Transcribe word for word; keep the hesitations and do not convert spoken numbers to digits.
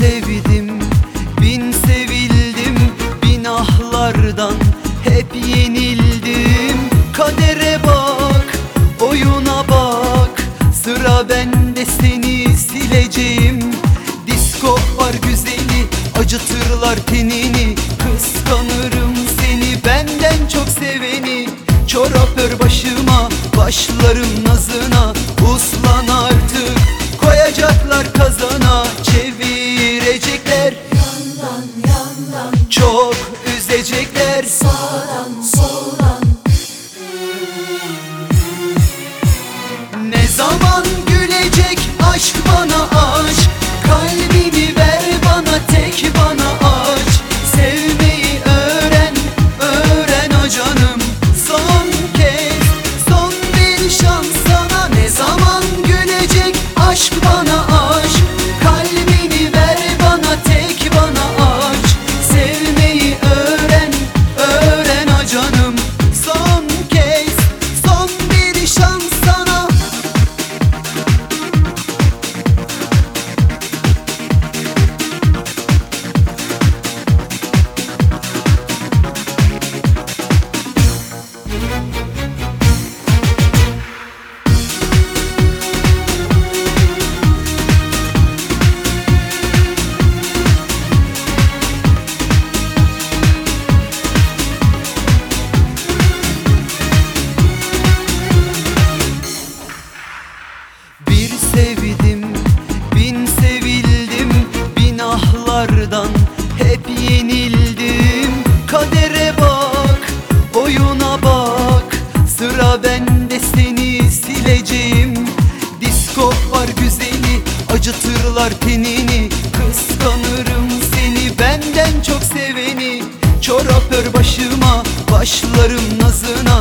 sevdim, bin sevildim, bin ahlardan hep yenildim. Kadere bak, oyuna bak, sıra bende, seni sileceğim. Disko var güzeli, acıtırlar tenini, kıskanırım seni benden çok seveni. Çorap ör başıma, başlarım nazına, uslan artık, koyacaklar kazana, çevirecekler yandan yandan, çok üzecekler sağdan soldan. Ne zaman gülecek aşk bana aşk, kalbini ver bana, tek bana aç. Sevmeyi öğren, öğren o canım, son kez, son bir şans sana. Ne zaman gülecek aşk bana aşk, kalbini ver bana, tek bana aç. Sevmeyi öğren, öğren o canım, son kez, son bir şans sana. Bir sevdim, bin sevildim, bin ahlardan hep yenildim. Kadere bak, oyuna bak, sıra bende, seni sileceğim. Disko var güzeli, acıtırlar tenini, kıskanırım seni benden çok seveni. Çorap ör başıma, başlarım nazına,